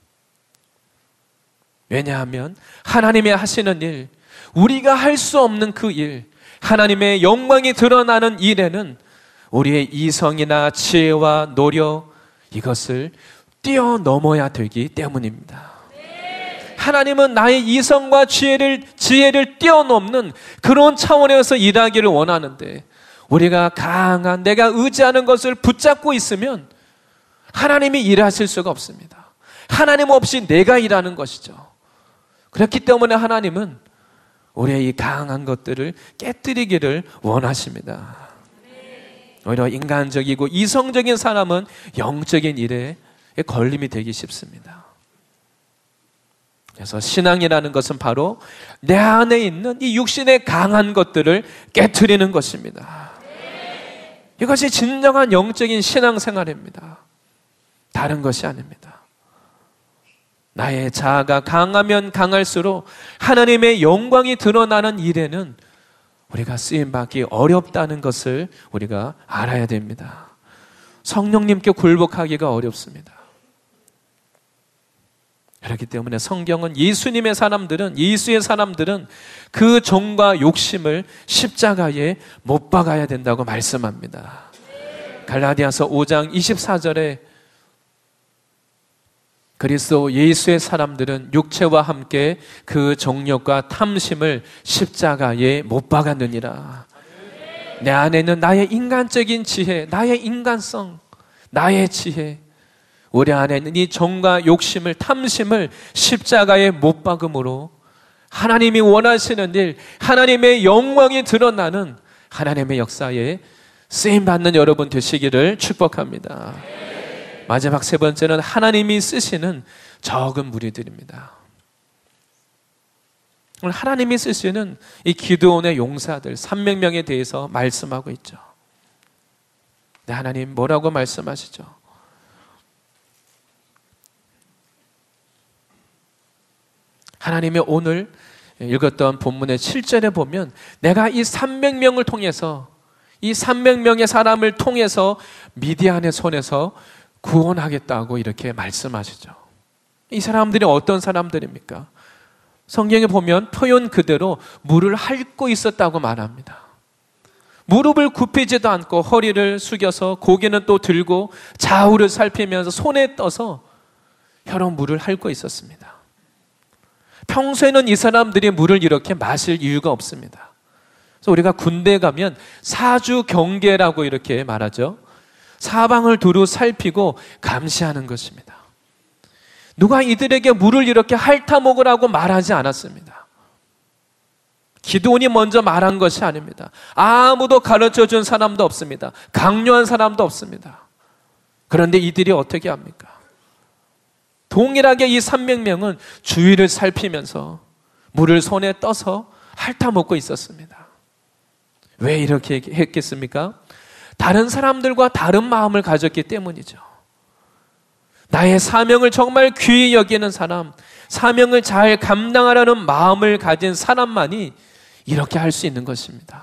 왜냐하면 하나님이 하시는 일, 우리가 할 수 없는 그 일, 하나님의 영광이 드러나는 일에는 우리의 이성이나 지혜와 노력, 이것을 뛰어넘어야 되기 때문입니다. 하나님은 나의 이성과 지혜를 뛰어넘는 그런 차원에서 일하기를 원하는데, 우리가 강한 내가 의지하는 것을 붙잡고 있으면 하나님이 일하실 수가 없습니다. 하나님 없이 내가 일하는 것이죠. 그렇기 때문에 하나님은 우리의 이 강한 것들을 깨뜨리기를 원하십니다. 오히려 인간적이고 이성적인 사람은 영적인 일에 걸림이 되기 쉽습니다. 그래서 신앙이라는 것은 바로 내 안에 있는 이 육신의 강한 것들을 깨트리는 것입니다. 이것이 진정한 영적인 신앙생활입니다. 다른 것이 아닙니다. 나의 자아가 강하면 강할수록 하나님의 영광이 드러나는 일에는 우리가 쓰임받기 어렵다는 것을 우리가 알아야 됩니다. 성령님께 굴복하기가 어렵습니다. 그렇기 때문에 성경은 예수의 사람들은 그 정과 욕심을 십자가에 못 박아야 된다고 말씀합니다. 갈라디아서 5장 24절에 그리스도 예수의 사람들은 육체와 함께 그 정욕과 탐심을 십자가에 못 박았느니라. 내 안에는 나의 인간적인 지혜, 나의 인간성, 나의 지혜, 우리 안에는 이 정과 욕심을, 탐심을 십자가에 못 박음으로 하나님이 원하시는 일, 하나님의 영광이 드러나는 하나님의 역사에 쓰임받는 여러분 되시기를 축복합니다. 마지막 세 번째는 하나님이 쓰시는 적은 무리들입니다. 오늘 하나님이 쓰시는 이 기드온의 용사들 300명에 대해서 말씀하고 있죠. 네, 하나님 뭐라고 말씀하시죠? 하나님이 오늘 읽었던 본문의 7절에 보면 내가 이 300명을 통해서, 이 300명의 사람을 통해서 미디안의 손에서 구원하겠다고 이렇게 말씀하시죠. 이 사람들이 어떤 사람들입니까? 성경에 보면 표현 그대로 물을 핥고 있었다고 말합니다. 무릎을 굽히지도 않고 허리를 숙여서 고개는 또 들고 좌우를 살피면서 손에 떠서 혀로 물을 핥고 있었습니다. 평소에는 이 사람들이 물을 이렇게 마실 이유가 없습니다. 그래서 우리가 군대에 가면 사주 경계라고 이렇게 말하죠. 사방을 두루 살피고 감시하는 것입니다. 누가 이들에게 물을 이렇게 핥아 먹으라고 말하지 않았습니다. 기드온이 먼저 말한 것이 아닙니다. 아무도 가르쳐 준 사람도 없습니다. 강요한 사람도 없습니다. 그런데 이들이 어떻게 합니까? 동일하게 이 300명은 주위를 살피면서 물을 손에 떠서 핥아 먹고 있었습니다. 왜 이렇게 했겠습니까? 다른 사람들과 다른 마음을 가졌기 때문이죠. 나의 사명을 정말 귀히 여기는 사람, 사명을 잘 감당하려는 마음을 가진 사람만이 이렇게 할 수 있는 것입니다.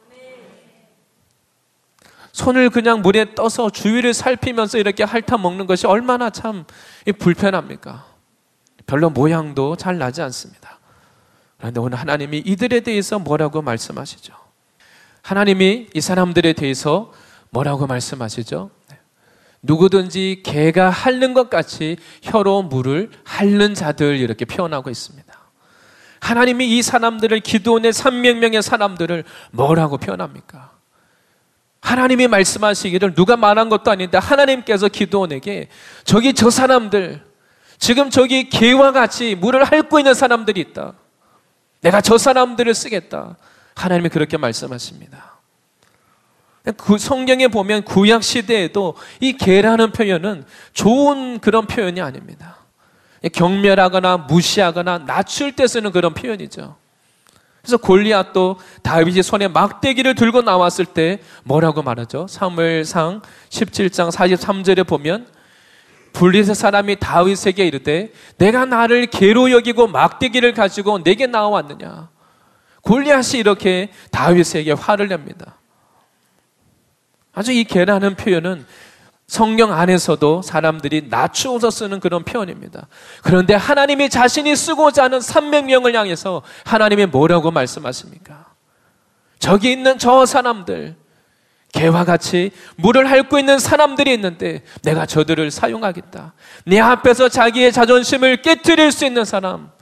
손을 그냥 물에 떠서 주위를 살피면서 이렇게 핥아 먹는 것이 얼마나 참 불편합니까? 별로 모양도 잘 나지 않습니다. 그런데 오늘 하나님이 이들에 대해서 뭐라고 말씀하시죠? 하나님이 이 사람들에 대해서 뭐라고 말씀하시죠? 누구든지 개가 핥는 것 같이 혀로 물을 핥는 자들 이렇게 표현하고 있습니다. 하나님이 이 사람들을, 기드온의 300명의 사람들을 뭐라고 표현합니까? 하나님이 말씀하시기를, 누가 말한 것도 아닌데 하나님께서 기드온에게 저기 저 사람들, 지금 저기 개와 같이 물을 핥고 있는 사람들이 있다. 내가 저 사람들을 쓰겠다. 하나님이 그렇게 말씀하십니다. 그 성경에 보면 구약 시대에도 이 개라는 표현은 좋은 그런 표현이 아닙니다. 경멸하거나 무시하거나 낮출 때 쓰는 그런 표현이죠. 그래서 골리앗도 다윗이 손에 막대기를 들고 나왔을 때 뭐라고 말하죠? 사무엘상 17장 43절에 보면 블레셋 사람이 다윗에게 이르되 내가 나를 개로 여기고 막대기를 가지고 내게 나와왔느냐. 골리앗이 이렇게 다윗에게 화를 냅니다. 아주 이 개라는 표현은 성경 안에서도 사람들이 낮추어서 쓰는 그런 표현입니다. 그런데 하나님이 자신이 쓰고자 하는 300명을 향해서 하나님이 뭐라고 말씀하십니까? 저기 있는 저 사람들, 개와 같이 물을 핥고 있는 사람들이 있는데 내가 저들을 사용하겠다. 내 앞에서 자기의 자존심을 깨트릴 수 있는 사람,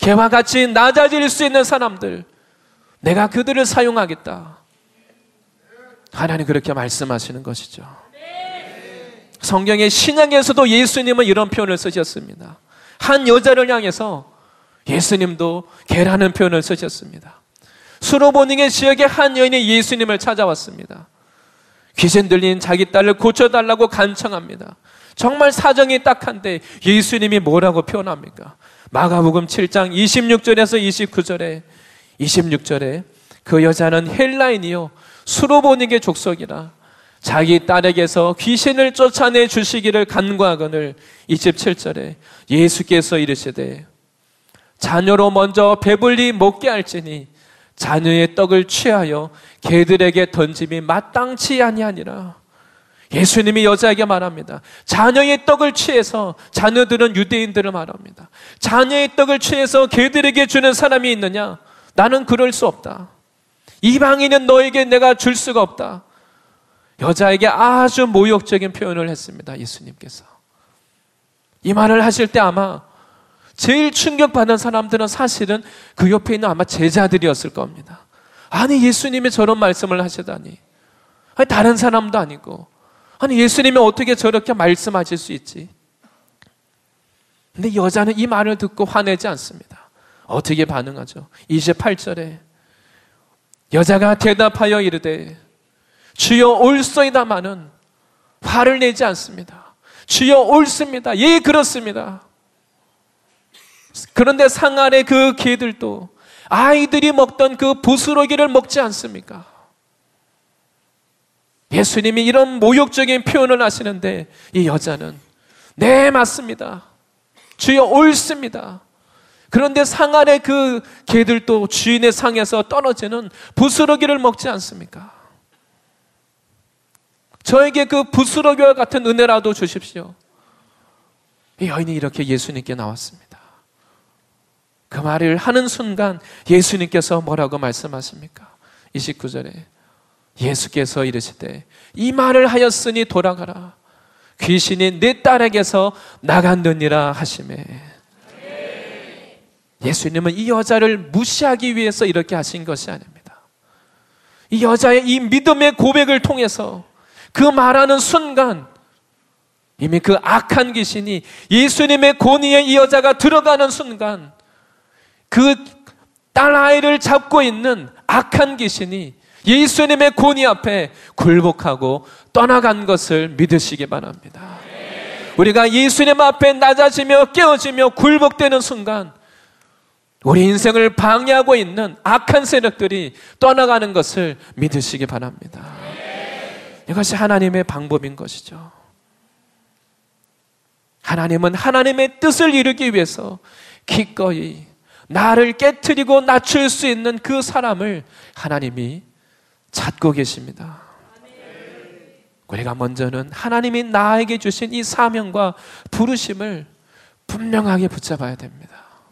개와 같이 낮아질 수 있는 사람들, 내가 그들을 사용하겠다. 하나님 그렇게 말씀하시는 것이죠. 성경의 신약에서도 예수님은 이런 표현을 쓰셨습니다. 한 여자를 향해서 예수님도 개라는 표현을 쓰셨습니다. 수로보닝의 지역의 한 여인이 예수님을 찾아왔습니다. 귀신 들린 자기 딸을 고쳐달라고 간청합니다. 정말 사정이 딱한데 예수님이 뭐라고 표현합니까? 마가복음 7장 26절에서 26절에 그 여자는 헬라인이요 수로보닉의 족속이라 자기 딸에게서 귀신을 쫓아내 주시기를 간구하거늘 27절에 예수께서 이르시되 자녀로 먼저 배불리 먹게 할지니 자녀의 떡을 취하여 개들에게 던짐이 마땅치 아니하니라. 예수님이 여자에게 말합니다. 자녀의 떡을 취해서, 자녀들은 유대인들을 말합니다. 자녀의 떡을 취해서 개들에게 주는 사람이 있느냐? 나는 그럴 수 없다. 이방인은 너에게 내가 줄 수가 없다. 여자에게 아주 모욕적인 표현을 했습니다. 예수님께서. 이 말을 하실 때 아마 제일 충격받은 사람들은 사실은 그 옆에 있는 아마 제자들이었을 겁니다. 아니 예수님이 저런 말씀을 하시다니. 아니 다른 사람도 아니고. 아니 예수님이 어떻게 저렇게 말씀하실 수 있지? 근데 여자는 이 말을 듣고 화내지 않습니다. 어떻게 반응하죠? 28절에 여자가 대답하여 이르되 주여 옳소이다마는 화를 내지 않습니다. 주여 옳습니다. 예 그렇습니다. 그런데 상 아래 그 개들도 아이들이 먹던 그 부스러기를 먹지 않습니까? 예수님이 이런 모욕적인 표현을 하시는데 이 여자는 네 맞습니다. 주여 옳습니다. 그런데 상 아래 그 개들도 주인의 상에서 떨어지는 부스러기를 먹지 않습니까? 저에게 그 부스러기와 같은 은혜라도 주십시오. 이 여인이 이렇게 예수님께 나왔습니다. 그 말을 하는 순간 예수님께서 뭐라고 말씀하십니까? 29절에 예수께서 이르시되 이 말을 하였으니 돌아가라. 귀신이 내 딸에게서 나갔느니라 하시매. 예수님은 이 여자를 무시하기 위해서 이렇게 하신 것이 아닙니다. 이 여자의 이 믿음의 고백을 통해서 그 말하는 순간 이미 그 악한 귀신이 예수님의 고니에 이 여자가 들어가는 순간 그 딸아이를 잡고 있는 악한 귀신이 예수님의 고니 앞에 굴복하고 떠나간 것을 믿으시기 바랍니다. 우리가 예수님 앞에 낮아지며 깨어지며 굴복되는 순간 우리 인생을 방해하고 있는 악한 세력들이 떠나가는 것을 믿으시기 바랍니다. 이것이 하나님의 방법인 것이죠. 하나님은 하나님의 뜻을 이루기 위해서 기꺼이 나를 깨트리고 낮출 수 있는 그 사람을 하나님이 찾고 계십니다. 우리가 먼저는 하나님이 나에게 주신 이 사명과 부르심을 분명하게 붙잡아야 됩니다.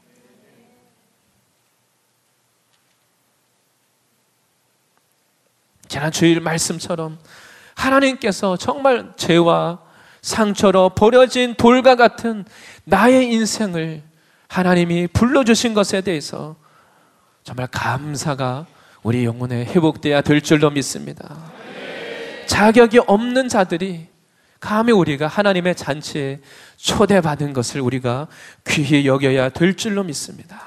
지난 주일 말씀처럼 하나님께서 정말 죄와 상처로 버려진 돌과 같은 나의 인생을 하나님이 불러주신 것에 대해서 정말 감사가 우리 영혼에 회복되어야 될 줄로 믿습니다. 자격이 없는 자들이 감히 우리가 하나님의 잔치에 초대받은 것을 우리가 귀히 여겨야 될 줄로 믿습니다.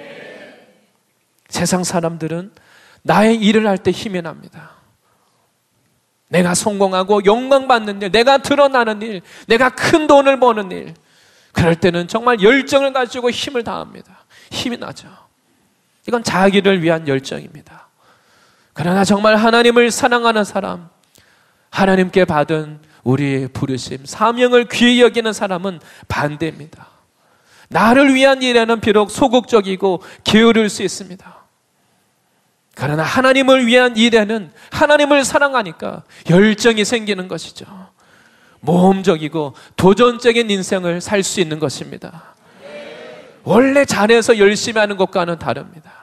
세상 사람들은 나의 일을 할 때 힘이 납니다. 내가 성공하고 영광받는 일, 내가 드러나는 일, 내가 큰 돈을 버는 일, 그럴 때는 정말 열정을 가지고 힘을 다합니다. 힘이 나죠. 이건 자기를 위한 열정입니다. 그러나 정말 하나님을 사랑하는 사람, 하나님께 받은 우리의 부르심, 사명을 귀히 여기는 사람은 반대입니다. 나를 위한 일에는 비록 소극적이고 게으를 수 있습니다. 그러나 하나님을 위한 일에는 하나님을 사랑하니까 열정이 생기는 것이죠. 모험적이고 도전적인 인생을 살 수 있는 것입니다. 원래 잘해서 열심히 하는 것과는 다릅니다.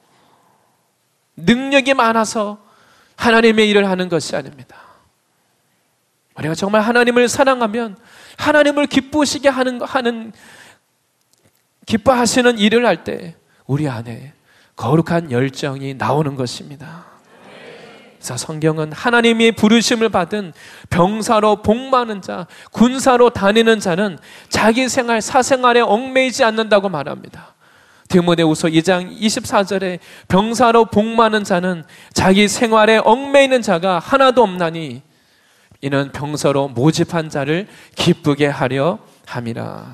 능력이 많아서 하나님의 일을 하는 것이 아닙니다. 우리가 정말 하나님을 사랑하면 하나님을 기쁘시게 하는 기뻐하시는 일을 할 때 우리 안에 거룩한 열정이 나오는 것입니다. 그래서 성경은 하나님이 부르심을 받은 병사로 복 많은 자, 군사로 다니는 자는 자기 생활, 사생활에 얽매이지 않는다고 말합니다. 디모데후서 2장 24절에 병사로 복 많은 자는 자기 생활에 얽매이는 자가 하나도 없나니 이는 병사로 모집한 자를 기쁘게 하려 함이라.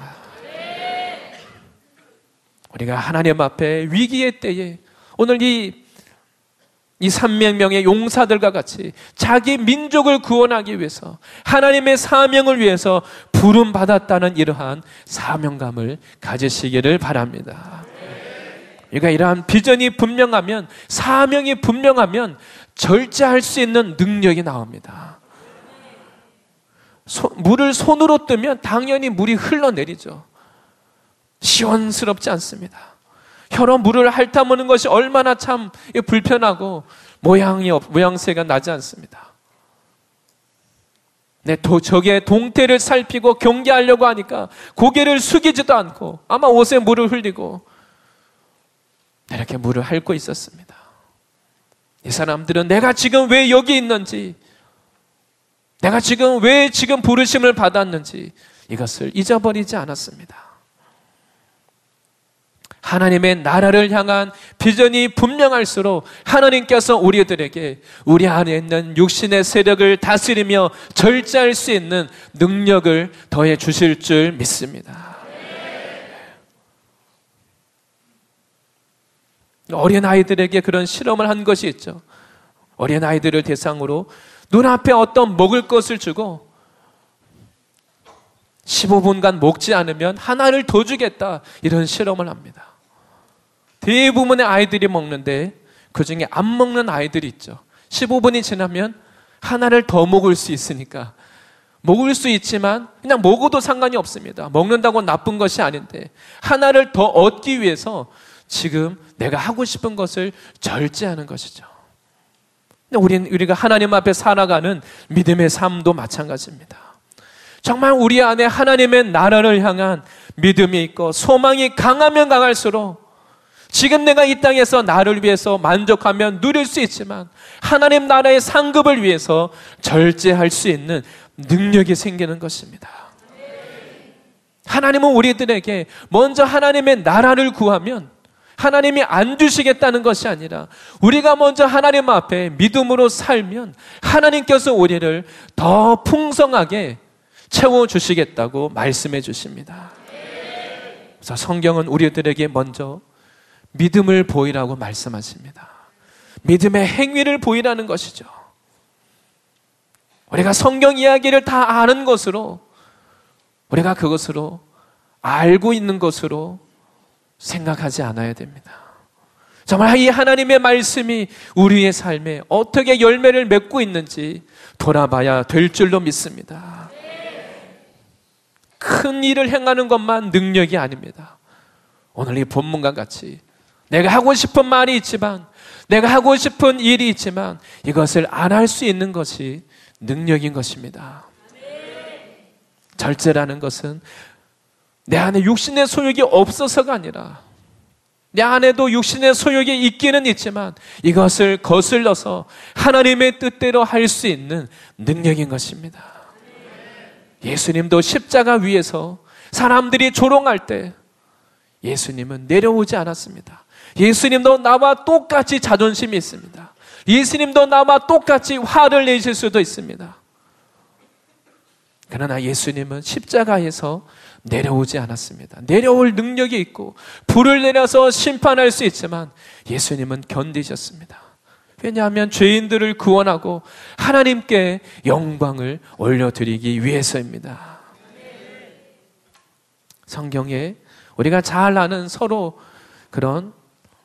우리가 하나님 앞에 위기의 때에 오늘 이 300명의 용사들과 같이 자기 민족을 구원하기 위해서 하나님의 사명을 위해서 부름받았다는 이러한 사명감을 가지시기를 바랍니다. 그러니까 이러한 비전이 분명하면, 사명이 분명하면 절제할 수 있는 능력이 나옵니다. 물을 손으로 뜨면 당연히 물이 흘러내리죠. 시원스럽지 않습니다. 혀로 물을 핥아먹는 것이 얼마나 참 불편하고 모양새가 나지 않습니다. 적의 동태를 살피고 경계하려고 하니까 고개를 숙이지도 않고 아마 옷에 물을 흘리고 이렇게 물을 핥고 있었습니다. 이 사람들은 내가 지금 왜 여기 있는지, 내가 지금 왜 부르심을 받았는지 이것을 잊어버리지 않았습니다. 하나님의 나라를 향한 비전이 분명할수록 하나님께서 우리들에게 우리 안에 있는 육신의 세력을 다스리며 절제할 수 있는 능력을 더해 주실 줄 믿습니다. 어린아이들에게 그런 실험을 한 것이 있죠. 어린아이들을 대상으로 눈앞에 어떤 먹을 것을 주고 15분간 먹지 않으면 하나를 더 주겠다, 이런 실험을 합니다. 대부분의 아이들이 먹는데 그 중에 안 먹는 아이들이 있죠. 15분이 지나면 하나를 더 먹을 수 있으니까 먹을 수 있지만 그냥 먹어도 상관이 없습니다. 먹는다고 나쁜 것이 아닌데 하나를 더 얻기 위해서 지금 내가 하고 싶은 것을 절제하는 것이죠. 우리가 하나님 앞에 살아가는 믿음의 삶도 마찬가지입니다. 정말 우리 안에 하나님의 나라를 향한 믿음이 있고 소망이 강하면 강할수록 지금 내가 이 땅에서 나를 위해서 만족하면 누릴 수 있지만 하나님 나라의 상급을 위해서 절제할 수 있는 능력이 생기는 것입니다. 하나님은 우리들에게 먼저 하나님의 나라를 구하면 하나님이 안 주시겠다는 것이 아니라 우리가 먼저 하나님 앞에 믿음으로 살면 하나님께서 우리를 더 풍성하게 채워주시겠다고 말씀해 주십니다. 그래서 성경은 우리들에게 먼저 믿음을 보이라고 말씀하십니다. 믿음의 행위를 보이라는 것이죠. 우리가 성경 이야기를 다 아는 것으로, 우리가 그것으로 알고 있는 것으로 생각하지 않아야 됩니다. 정말 이 하나님의 말씀이 우리의 삶에 어떻게 열매를 맺고 있는지 돌아봐야 될 줄로 믿습니다. 큰 일을 행하는 것만 능력이 아닙니다. 오늘 이 본문과 같이 내가 하고 싶은 말이 있지만, 내가 하고 싶은 일이 있지만 이것을 안 할 수 있는 것이 능력인 것입니다. 절제라는 것은 내 안에 육신의 소욕이 없어서가 아니라 내 안에도 육신의 소욕이 있기는 있지만 이것을 거슬러서 하나님의 뜻대로 할 수 있는 능력인 것입니다. 예수님도 십자가 위에서 사람들이 조롱할 때 예수님은 내려오지 않았습니다. 예수님도 나와 똑같이 자존심이 있습니다. 예수님도 나와 똑같이 화를 내실 수도 있습니다. 그러나 예수님은 십자가에서 내려오지 않았습니다. 내려올 능력이 있고 불을 내려서 심판할 수 있지만 예수님은 견디셨습니다. 왜냐하면 죄인들을 구원하고 하나님께 영광을 올려드리기 위해서입니다. 성경에 우리가 잘 아는 서로 그런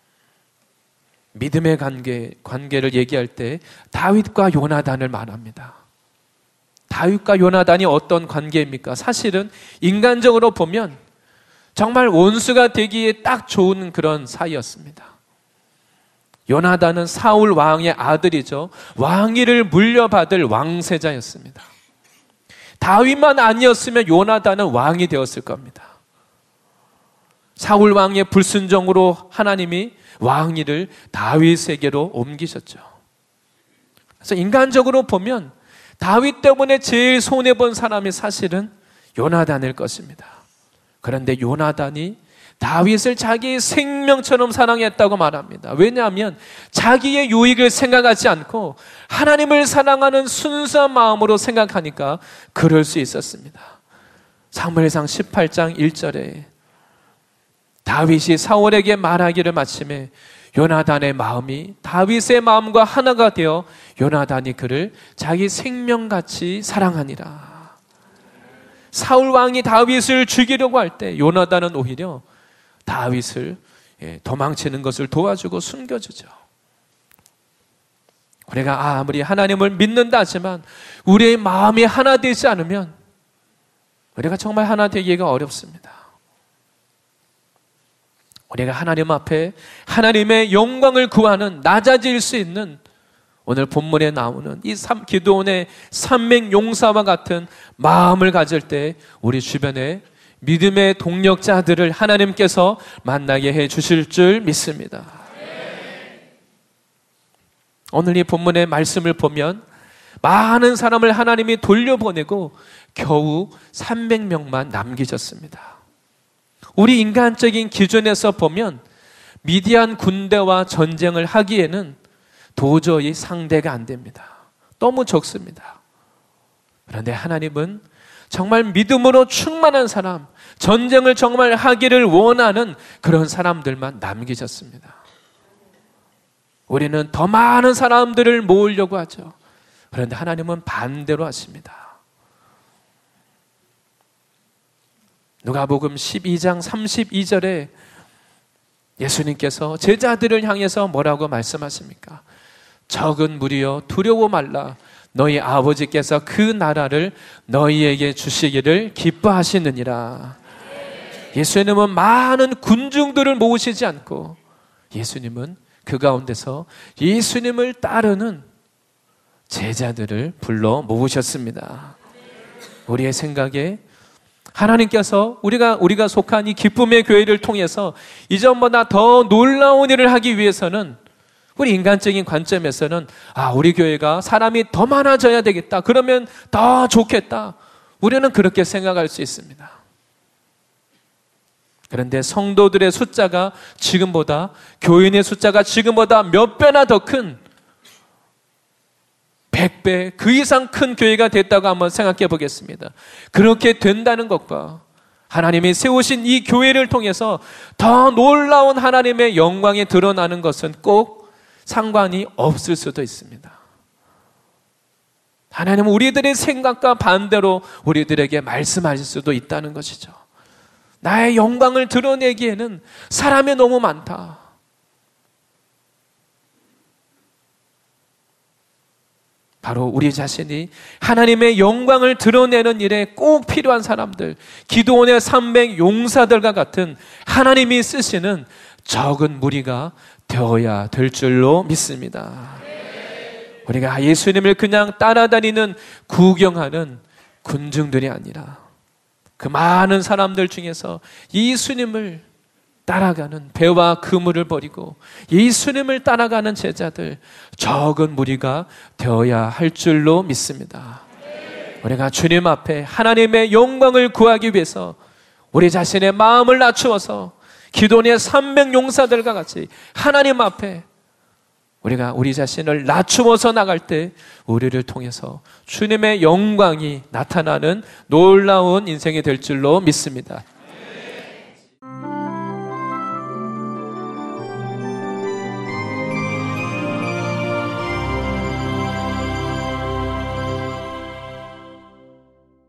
믿음의 관계를 얘기할 때 다윗과 요나단을 말합니다. 다윗과 요나단이 어떤 관계입니까? 사실은 인간적으로 보면 정말 원수가 되기에 딱 좋은 그런 사이였습니다. 요나단은 사울 왕의 아들이죠. 왕위를 물려받을 왕세자였습니다. 다윗만 아니었으면 요나단은 왕이 되었을 겁니다. 사울 왕의 불순종으로 하나님이 왕위를 다윗에게로 옮기셨죠. 그래서 인간적으로 보면 다윗 때문에 제일 손해본 사람이 사실은 요나단일 것입니다. 그런데 요나단이 다윗을 자기의 생명처럼 사랑했다고 말합니다. 왜냐하면 자기의 유익을 생각하지 않고 하나님을 사랑하는 순수한 마음으로 생각하니까 그럴 수 있었습니다. 사무엘상 18장 1절에 다윗이 사울에게 말하기를 마침에 요나단의 마음이 다윗의 마음과 하나가 되어 요나단이 그를 자기 생명같이 사랑하니라. 사울 왕이 다윗을 죽이려고 할 때 요나단은 오히려 다윗을 도망치는 것을 도와주고 숨겨주죠. 우리가 아무리 하나님을 믿는다 하지만 우리의 마음이 하나 되지 않으면 우리가 정말 하나 되기가 어렵습니다. 우리가 하나님 앞에 하나님의 영광을 구하는 낮아질 수 있는 오늘 본문에 나오는 이 기드온의 산맥 용사와 같은 마음을 가질 때 우리 주변에 믿음의 동력자들을 하나님께서 만나게 해 주실 줄 믿습니다. 오늘 이 본문의 말씀을 보면 많은 사람을 하나님이 돌려보내고 겨우 300명만 남기셨습니다. 우리 인간적인 기준에서 보면 미디안 군대와 전쟁을 하기에는 도저히 상대가 안 됩니다. 너무 적습니다. 그런데 하나님은 정말 믿음으로 충만한 사람, 전쟁을 정말 하기를 원하는 그런 사람들만 남기셨습니다. 우리는 더 많은 사람들을 모으려고 하죠. 그런데 하나님은 반대로 하십니다. 누가복음 12장 32절에 예수님께서 제자들을 향해서 뭐라고 말씀하십니까? 적은 무리여 두려워 말라. 너희 아버지께서 그 나라를 너희에게 주시기를 기뻐하시느니라. 예수님은 많은 군중들을 모으시지 않고 예수님은 그 가운데서 예수님을 따르는 제자들을 불러 모으셨습니다. 우리의 생각에 하나님께서 우리가 속한 이 기쁨의 교회를 통해서 이전보다 더 놀라운 일을 하기 위해서는 우리 인간적인 관점에서는 우리 교회가 사람이 더 많아져야 되겠다. 그러면 더 좋겠다. 우리는 그렇게 생각할 수 있습니다. 그런데 성도들의 숫자가 지금보다, 교인의 숫자가 지금보다 몇 배나 더 큰 100배 그 이상 큰 교회가 됐다고 한번 생각해 보겠습니다. 그렇게 된다는 것과 하나님이 세우신 이 교회를 통해서 더 놀라운 하나님의 영광이 드러나는 것은 꼭 상관이 없을 수도 있습니다. 하나님은 우리들의 생각과 반대로 우리들에게 말씀하실 수도 있다는 것이죠. 나의 영광을 드러내기에는 사람이 너무 많다. 바로 우리 자신이 하나님의 영광을 드러내는 일에 꼭 필요한 사람들, 기드온의 300 용사들과 같은 하나님이 쓰시는 적은 무리가 되어야 될 줄로 믿습니다. 우리가 예수님을 그냥 따라다니는 구경하는 군중들이 아니라 그 많은 사람들 중에서 예수님을 따라가는 배와 그물을 버리고 예수님을 따라가는 제자들, 적은 무리가 되어야 할 줄로 믿습니다. 우리가 주님 앞에 하나님의 영광을 구하기 위해서 우리 자신의 마음을 낮추어서 기도원의 300 용사들과 같이 하나님 앞에 우리가 우리 자신을 낮추어서 나갈 때 우리를 통해서 주님의 영광이 나타나는 놀라운 인생이 될 줄로 믿습니다.